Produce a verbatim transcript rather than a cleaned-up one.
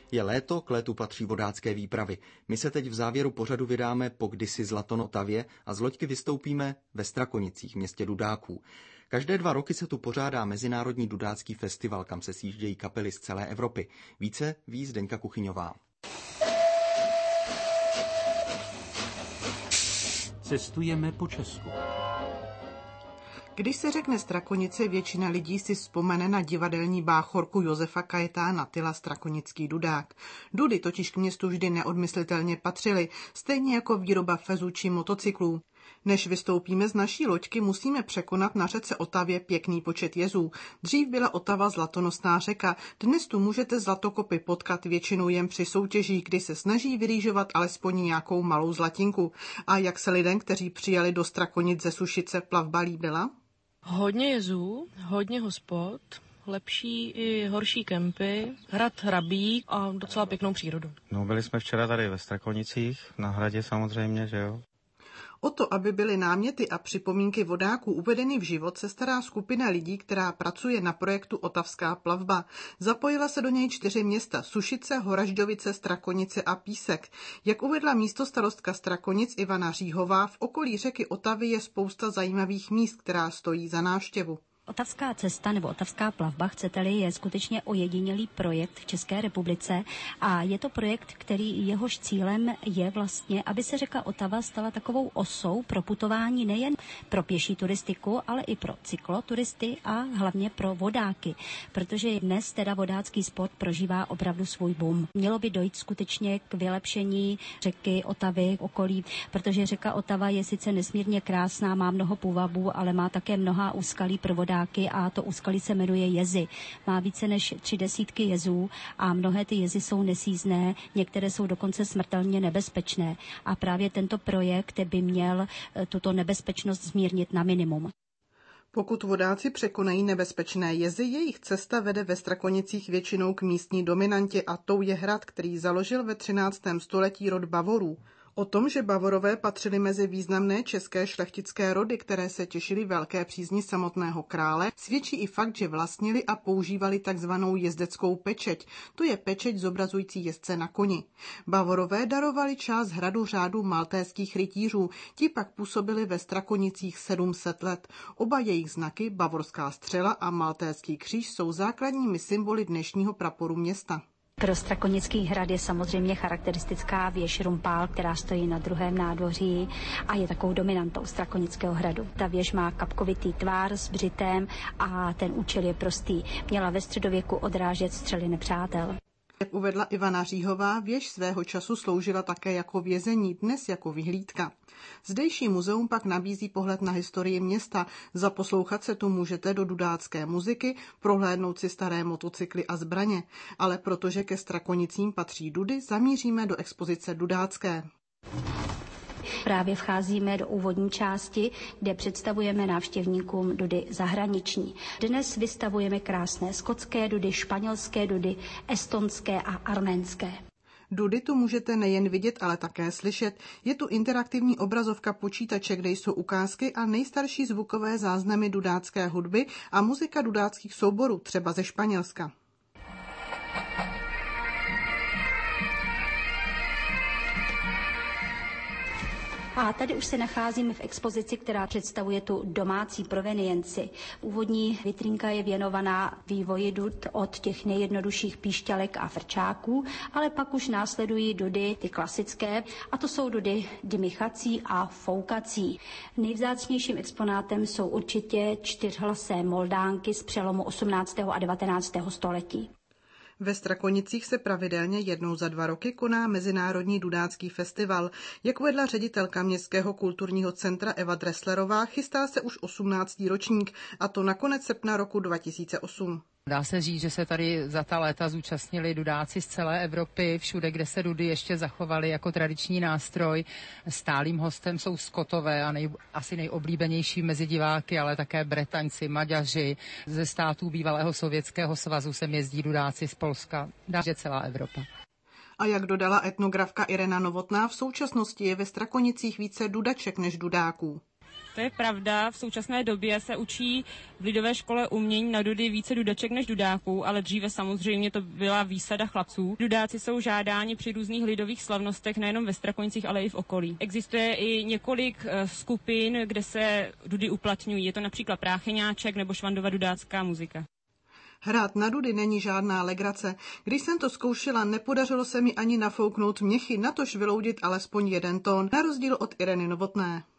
Je léto, k létu patří vodácké výpravy. My se teď v závěru pořadu vydáme po kdysi Zlatonotavě a z loďky vystoupíme ve Strakonicích, městě dudáků. Každé dva roky se tu pořádá Mezinárodní dudácký festival, kam se sjíždějí kapely z celé Evropy. Více ví Zdeňka Kuchyňová. Cestujeme po Česku. Když se řekne Strakonice, většina lidí si vzpomene na divadelní báchorku Josefa Kajetána Tyla Strakonický dudák. Dudy totiž k městu vždy neodmyslitelně patřily, stejně jako výroba fezů či motocyklů. Než vystoupíme z naší loďky, musíme překonat na řece Otavě pěkný počet jezů. Dřív byla Otava zlatonosná řeka, dnes tu můžete zlatokopy potkat většinou jen při soutěžích, kdy se snaží vyrýžovat alespoň nějakou malou zlatinku. A jak se lidem, kteří přijeli do Strakonic ze Sušice, plavba líbila? Hodně jezů, hodně hospod, lepší i horší kempy, hrad Hrabík a docela pěknou přírodu. No, byli jsme včera tady ve Strakonicích, na hradě samozřejmě, že jo. O to, aby byly náměty a připomínky vodáků uvedeny v život, se stará skupina lidí, která pracuje na projektu Otavská plavba. Zapojila se do něj čtyři města: Sušice, Horažďovice, Strakonice a Písek. Jak uvedla místostarostka Strakonic Ivana Říhová, v okolí řeky Otavy je spousta zajímavých míst, která stojí za návštěvu. Otavská cesta nebo Otavská plavba, chcete-li, je skutečně ojedinělý projekt v České republice a je to projekt, který jehož cílem je vlastně, aby se řeka Otava stala takovou osou pro putování nejen pro pěší turistiku, ale i pro cykloturisty a hlavně pro vodáky, protože dnes teda vodácký sport prožívá opravdu svůj boom. Mělo by dojít skutečně k vylepšení řeky Otavy okolí, protože řeka Otava je sice nesmírně krásná, má mnoho půvabů, ale má také mnoha úskalí pro vodáky a to úskalí se jmenuje jezy. Má více než tři desítky jezů a mnohé ty jezy jsou nesízné, některé jsou dokonce smrtelně nebezpečné a právě tento projekt by měl tuto nebezpečnost zmírnit na minimum. Pokud vodáci překonají nebezpečné jezy, jejich cesta vede ve Strakonicích většinou k místní dominantě a tou je hrad, který založil ve třináctém století rod Bavorů. O tom, že Bavorové patřili mezi významné české šlechtické rody, které se těšily velké přízni samotného krále, svědčí i fakt, že vlastnili a používali takzvanou jezdeckou pečeť. To je pečeť zobrazující jezdce na koni. Bavorové darovali část hradu řádu maltéských rytířů, ti pak působili ve Strakonicích sedm set let. Oba jejich znaky, bavorská střela a maltéský kříž, jsou základními symboly dnešního praporu města. Pro Strakonický hrad je samozřejmě charakteristická věž Rumpál, která stojí na druhém nádvoří a je takovou dominantou Strakonického hradu. Ta věž má kapkovitý tvar s břitem a ten účel je prostý. Měla ve středověku odrážet střely nepřátel. Jak uvedla Ivana Říhová, věž svého času sloužila také jako vězení, dnes jako vyhlídka. Zdejší muzeum pak nabízí pohled na historii města. Zaposlouchat se tu můžete do dudácké muziky, prohlédnout si staré motocykly a zbraně. Ale protože ke Strakonicím patří dudy, zamíříme do expozice dudácké. Právě vcházíme do úvodní části, kde představujeme návštěvníkům dudy zahraniční. Dnes vystavujeme krásné skotské dudy, španělské dudy, estonské a arménské. Dudy tu můžete nejen vidět, ale také slyšet. Je tu interaktivní obrazovka počítače, kde jsou ukázky a nejstarší zvukové záznamy dudácké hudby a muzika dudáckých souborů, třeba ze Španělska. A tady už se nacházíme v expozici, která představuje tu domácí provenienci. Úvodní vitrínka je věnovaná vývoji dud od těch nejjednodušších píšťalek a frčáků, ale pak už následují dudy, ty klasické, a to jsou dudy dmychací a foukací. Nejvzácnějším exponátem jsou určitě čtyřhlasé moldánky z přelomu osmnáctého a devatenáctého století. Ve Strakonicích se pravidelně jednou za dva roky koná Mezinárodní dudácký festival. Jak uvedla ředitelka Městského kulturního centra Eva Dresslerová, chystá se už osmnáctý ročník, a to na konec srpna roku dva tisíce osm. Dá se říct, že se tady za ta léta zúčastnili dudáci z celé Evropy, všude, kde se dudy ještě zachovaly jako tradiční nástroj. Stálým hostem jsou Skotové a nej, asi nejoblíbenější mezi diváky, ale také Bretaňci, Maďaři. Ze států bývalého Sovětského svazu sem jezdí dudáci z Polska. Dá se celá Evropa. A jak dodala etnografka Irena Novotná, v současnosti je ve Strakonicích více dudaček než dudáků. To je pravda, v současné době se učí v lidové škole umění na dudy více dudaček než dudáků, ale dříve samozřejmě to byla výsada chlapců. Dudáci jsou žádáni při různých lidových slavnostech nejenom ve Strakonicích, ale i v okolí. Existuje i několik skupin, kde se dudy uplatňují. Je to například Prácheňáček nebo Švandova dudácká muzika. Hrát na dudy není žádná legrace. Když jsem to zkoušela, nepodařilo se mi ani nafouknout měchy, natož vyloudit alespoň jeden tón, na rozdíl od Ireny Novotné.